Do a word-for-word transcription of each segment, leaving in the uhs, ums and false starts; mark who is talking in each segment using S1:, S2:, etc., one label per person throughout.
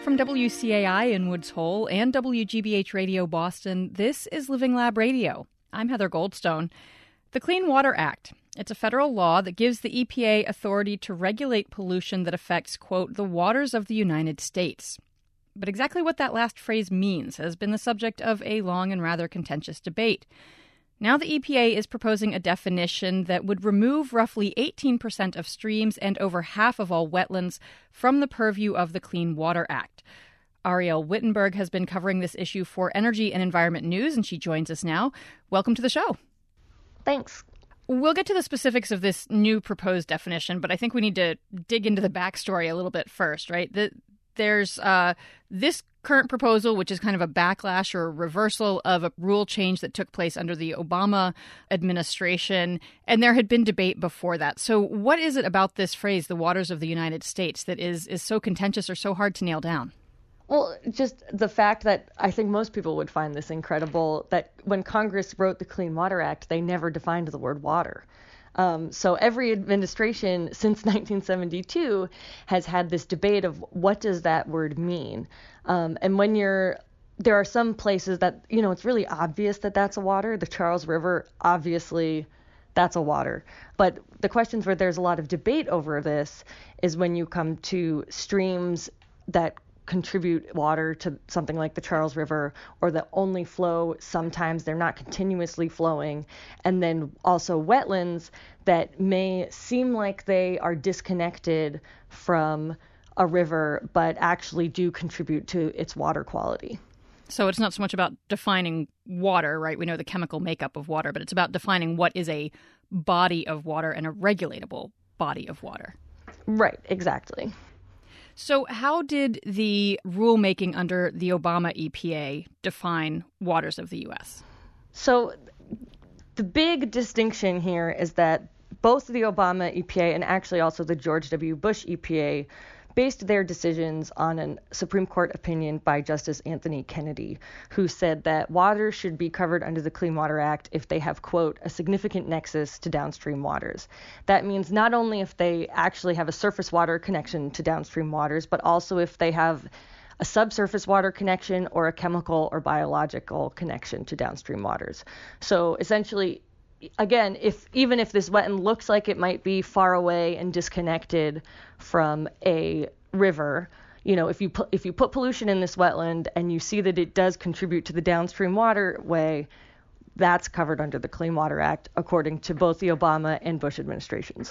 S1: From W C A I in Woods Hole and W G B H Radio Boston, this is Living Lab Radio. I'm Heather Goldstone. The Clean Water Act. It's a federal law that gives the E P A authority to regulate pollution that affects, quote, the waters of the United States. But exactly what that last phrase means has been the subject of a long and rather contentious debate. Now the E P A is proposing a definition that would remove roughly eighteen percent of streams and over half of all wetlands from the purview of the Clean Water Act. Ariel Wittenberg has been covering this issue for Energy and Environment News, and she joins us now. Welcome to the show.
S2: Thanks.
S1: We'll get to the specifics of this new proposed definition, but I think we need to dig into the backstory a little bit first, right? The, there's uh, this current proposal, which is kind of a backlash or a reversal of a rule change that took place under the Obama administration, and there had been debate before that. So what is it about this phrase, the waters of the United States, that is, is so contentious or so hard to nail down?
S2: Well, just the fact that I think most people would find this incredible, that when Congress wrote the Clean Water Act, they never defined the word water. Um, so every administration since nineteen seventy-two has had this debate of what does that word mean? Um, and when you're, there are some places that, you know, it's really obvious that that's a water. The Charles River, obviously, that's a water. But the questions where there's a lot of debate over this is when you come to streams that contribute water to something like the Charles River, or that only flow sometimes, they're not continuously flowing, and then also wetlands that may seem like they are disconnected from a river but actually do contribute to its water quality.
S1: So it's not so much about defining water, right? We know the chemical makeup of water, but it's about defining what is a body of water and a regulatable body of water.
S2: Right, exactly.
S1: So how did the rulemaking under the Obama E P A define waters of the U S?
S2: So the big distinction here is that both the Obama E P A and actually also the George W. Bush E P A based their decisions on a Supreme Court opinion by Justice Anthony Kennedy, who said that water should be covered under the Clean Water Act if they have, quote, a significant nexus to downstream waters. That means not only if they actually have a surface water connection to downstream waters, but also if they have a subsurface water connection or a chemical or biological connection to downstream waters. So essentially, again, if even if this wetland looks like it might be far away and disconnected from a river, you know, if you put if you put pollution in this wetland and you see that it does contribute to the downstream waterway, that's covered under the Clean Water Act, according to both the Obama and Bush administrations.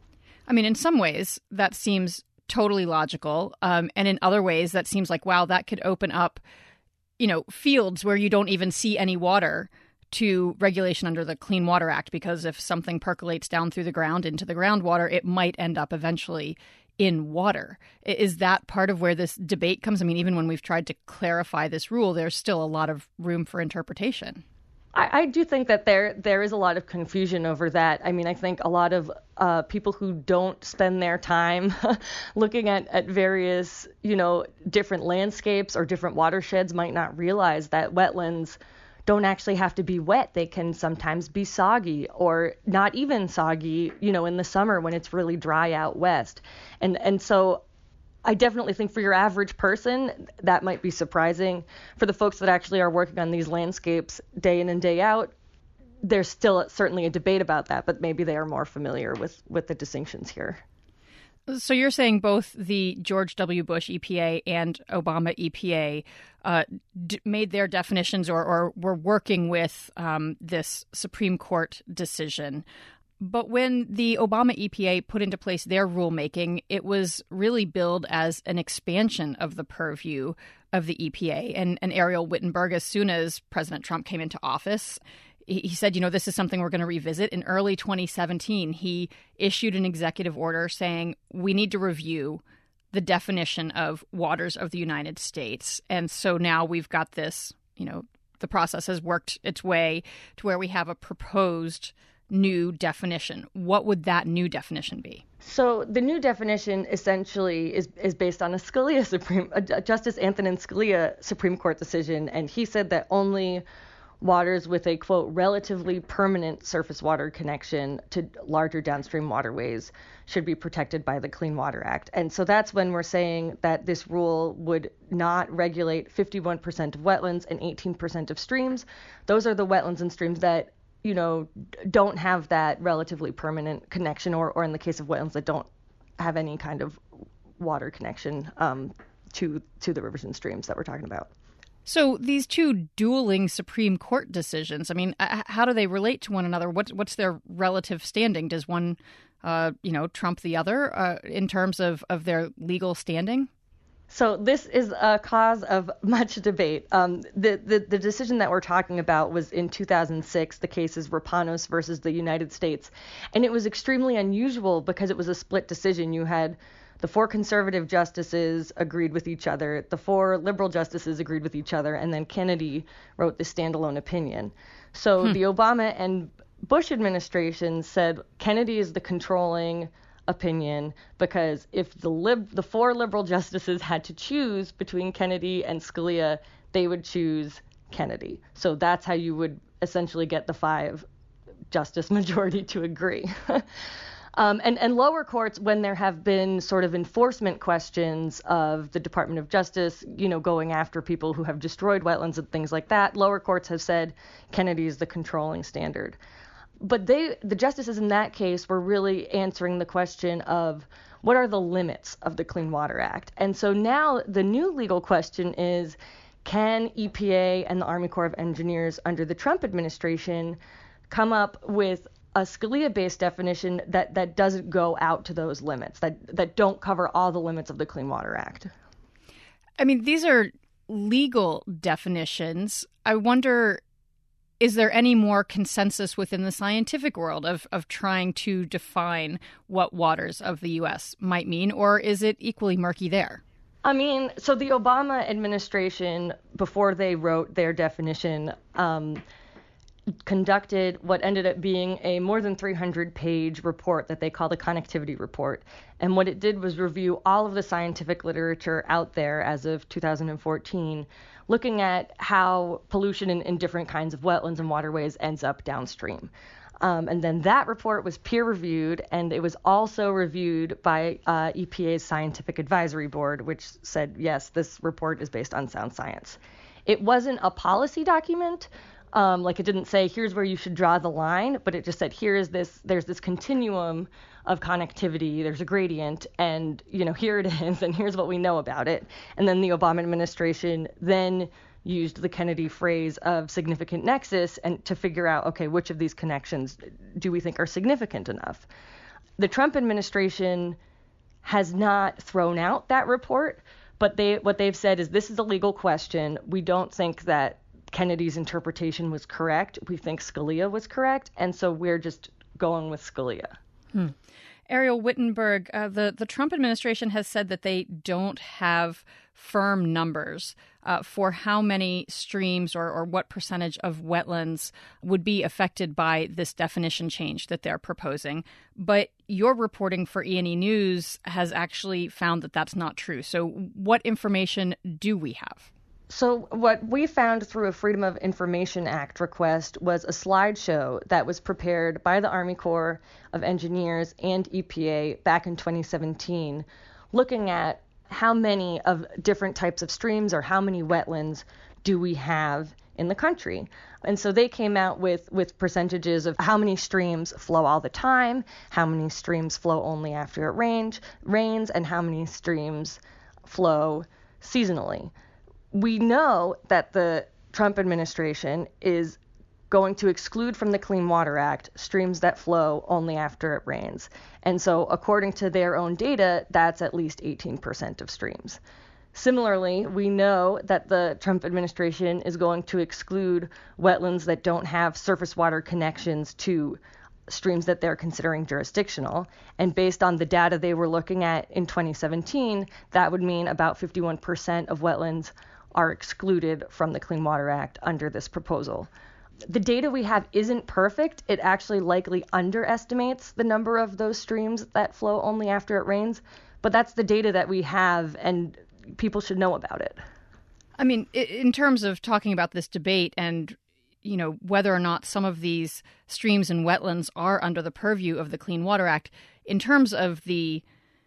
S1: I mean, in some ways, that seems totally logical, um, and in other ways, that seems like, wow, that could open up, you know, fields where you don't even see any water to regulation under the Clean Water Act, because if something percolates down through the ground into the groundwater, it might end up eventually in water. Is that part of where this debate comes? I mean, even when we've tried to clarify this rule, there's still a lot of room for interpretation.
S2: I, I do think that there there is a lot of confusion over that. I mean, I think a lot of uh, people who don't spend their time looking at, at various, you know, different landscapes or different watersheds might not realize that wetlands don't actually have to be wet. They can sometimes be soggy or not even soggy, you know, in the summer when it's really dry out west. And and so I definitely think for your average person, that might be surprising. For the folks that actually are working on these landscapes day in and day out, there's still certainly a debate about that, but maybe they are more familiar with, with the distinctions here.
S1: So you're saying both the George W. Bush E P A and Obama E P A uh, d- made their definitions or, or were working with um, this Supreme Court decision. But when the Obama E P A put into place their rulemaking, it was really billed as an expansion of the purview of the E P A. And, and Ariel Wittenberg, as soon as President Trump came into office, he said, you know, this is something we're going to revisit. In early twenty seventeen, he issued an executive order saying we need to review the definition of waters of the United States. And so now we've got this, you know, the process has worked its way to where we have a proposed new definition. What would that new definition be?
S2: So the new definition essentially is, is based on a Scalia Supreme, uh, Justice Antonin Scalia Supreme Court decision, and he said that only waters with a, quote, relatively permanent surface water connection to larger downstream waterways should be protected by the Clean Water Act. And so that's when we're saying that this rule would not regulate fifty-one percent of wetlands and eighteen percent of streams. Those are the wetlands and streams that, you know, don't have that relatively permanent connection, or, or in the case of wetlands that don't have any kind of water connection um, to to the rivers and streams that we're talking about.
S1: So these two dueling Supreme Court decisions, I mean, how do they relate to one another? What's what's their relative standing? Does one, uh, you know, trump the other uh, in terms of, of their legal standing?
S2: So this is a cause of much debate. Um, the, the the decision that we're talking about was in two thousand six. The case is Rapanos versus the United States, and it was extremely unusual because it was a split decision. You had the four conservative justices agreed with each other, the four liberal justices agreed with each other, and then Kennedy wrote the standalone opinion. So hmm. the Obama and Bush administration said Kennedy is the controlling opinion because if the lib- the four liberal justices had to choose between Kennedy and Scalia, they would choose Kennedy. So that's how you would essentially get the five justice majority to agree. Um, and, and lower courts, when there have been sort of enforcement questions of the Department of Justice, you know, going after people who have destroyed wetlands and things like that, lower courts have said Kennedy is the controlling standard. But they, the justices in that case were really answering the question of what are the limits of the Clean Water Act? And so now the new legal question is, can E P A and the Army Corps of Engineers under the Trump administration come up with a Scalia-based definition that, that doesn't go out to those limits, that, that don't cover all the limits of the Clean Water Act?
S1: I mean, these are legal definitions. I wonder, is there any more consensus within the scientific world of, of trying to define what waters of the U S might mean, or is it equally murky there?
S2: I mean, so the Obama administration, before they wrote their definition, um, conducted what ended up being a more than three hundred page report that they call the Connectivity Report. And what it did was review all of the scientific literature out there as of two thousand fourteen, looking at how pollution in, in different kinds of wetlands and waterways ends up downstream. Um, and then that report was peer-reviewed, and it was also reviewed by uh, E P A's Scientific Advisory Board, which said, yes, this report is based on sound science. It wasn't a policy document. Um, like it didn't say, here's where you should draw the line, but it just said, here is this, there's this continuum of connectivity, there's a gradient, and, you know, here it is, and here's what we know about it. And then the Obama administration then used the Kennedy phrase of significant nexus and to figure out, okay, which of these connections do we think are significant enough? The Trump administration has not thrown out that report, but they what they've said is this is a legal question. We don't think that Kennedy's interpretation was correct. We think Scalia was correct, and so we're just going with Scalia.
S1: Hmm. Ariel Wittenberg, uh, the, the Trump administration has said that they don't have firm numbers uh, for how many streams or, or what percentage of wetlands would be affected by this definition change that they're proposing. But your reporting for E and E News has actually found that that's not true. So what information do we have?
S2: So what we found through a Freedom of Information Act request was a slideshow that was prepared by the Army Corps of Engineers and E P A back in twenty seventeen, looking at how many of different types of streams or how many wetlands do we have in the country. And so they came out with, with percentages of how many streams flow all the time, how many streams flow only after it rains, rains, and how many streams flow seasonally. We know that the Trump administration is going to exclude from the Clean Water Act streams that flow only after it rains. And so according to their own data, that's at least eighteen percent of streams. Similarly, we know that the Trump administration is going to exclude wetlands that don't have surface water connections to streams that they're considering jurisdictional. And based on the data they were looking at in twenty seventeen, that would mean about fifty-one percent of wetlands are excluded from the Clean Water Act under this proposal. The data we have isn't perfect. It actually likely underestimates the number of those streams that flow only after it rains, but that's the data that we have, and people should know about it.
S1: I mean, in terms of talking about this debate and, you know, whether or not some of these streams and wetlands are under the purview of the Clean Water Act. In terms of the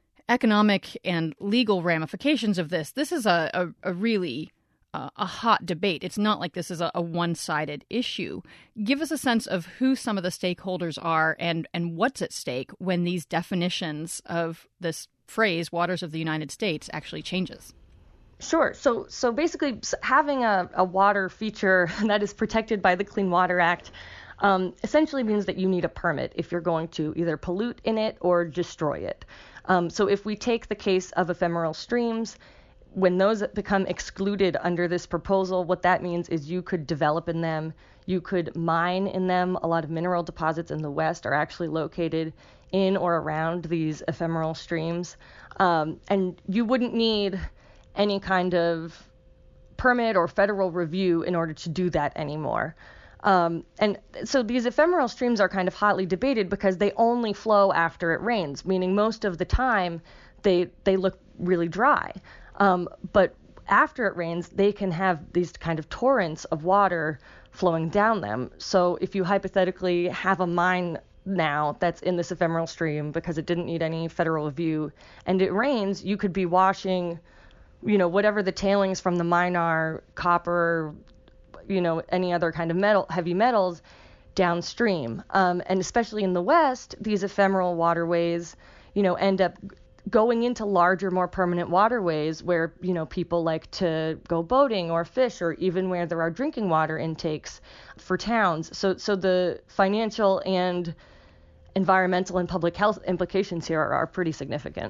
S1: economic and legal ramifications of this, this is a, a, a really uh, a hot debate. It's not like this is a, a one-sided issue. Give us a sense of who some of the stakeholders are and, and what's at stake when these definitions of this phrase, waters of the United States, actually changes.
S2: Sure. So so basically having a, a water feature that is protected by the Clean Water Act um, essentially means that you need a permit if you're going to either pollute in it or destroy it. Um, so if we take the case of ephemeral streams, when those become excluded under this proposal, what that means is you could develop in them, you could mine in them. A lot of mineral deposits in the West are actually located in or around these ephemeral streams. Um, and you wouldn't need any kind of permit or federal review in order to do that anymore. Um, and so these ephemeral streams are kind of hotly debated because they only flow after it rains, meaning most of the time they they look really dry. Um, but after it rains, they can have these kind of torrents of water flowing down them. So if you hypothetically have a mine now that's in this ephemeral stream because it didn't need any federal review and it rains, you could be washing, you know, whatever the tailings from the mine are, copper, you know, any other kind of metal, heavy metals, downstream. Um, and especially in the West, these ephemeral waterways, you know, end up going into larger, more permanent waterways where, you know, people like to go boating or fish, or even where there are drinking water intakes for towns. So, so the financial and environmental and public health implications here are, are pretty significant.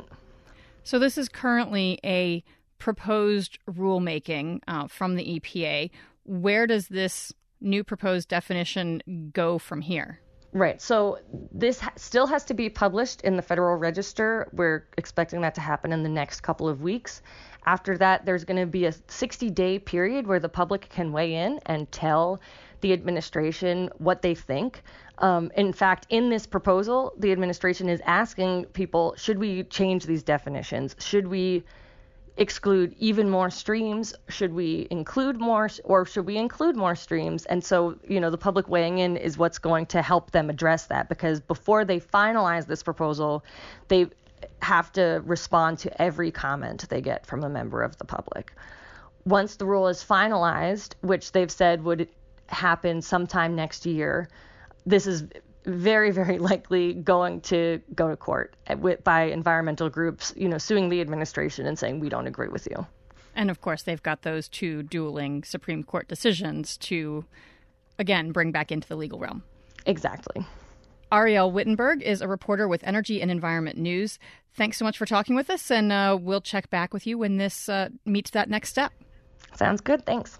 S1: So this is currently a proposed rulemaking uh, from the E P A. Where does this new proposed definition go from here?
S2: Right. So this ha- still has to be published in the Federal Register. We're expecting that to happen in the next couple of weeks. After that, there's going to be a sixty-day period where the public can weigh in and tell the administration what they think. Um, in fact, in this proposal, the administration is asking people, should we change these definitions? Should we exclude even more streams? Should we include more, or should we include more streams? And so, you know, the public weighing in is what's going to help them address that, because before they finalize this proposal, they have to respond to every comment they get from a member of the public. Once the rule is finalized, which they've said would happen sometime next year, this is very, very likely going to go to court with, by environmental groups, you know, suing the administration and saying, we don't agree with you.
S1: And of course, they've got those two dueling Supreme Court decisions to, again, bring back into the legal realm.
S2: Exactly.
S1: Arielle Wittenberg is a reporter with Energy and Environment News. Thanks so much for talking with us, and uh, we'll check back with you when this uh, meets that next step.
S2: Sounds good. Thanks.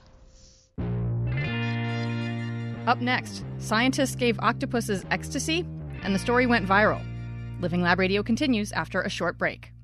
S1: Up next, scientists gave octopuses ecstasy, and the story went viral. Living Lab Radio continues after a short break.